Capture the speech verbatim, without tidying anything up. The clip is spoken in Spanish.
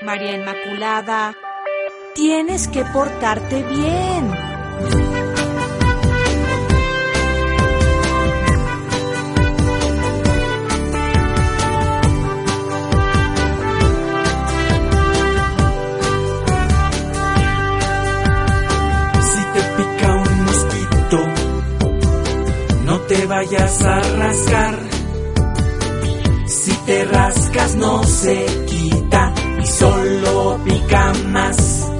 María Inmaculada, tienes que portarte bien. Si te pica un mosquito, no te vayas a rascar. Si te rascas no se quita y solo pica más.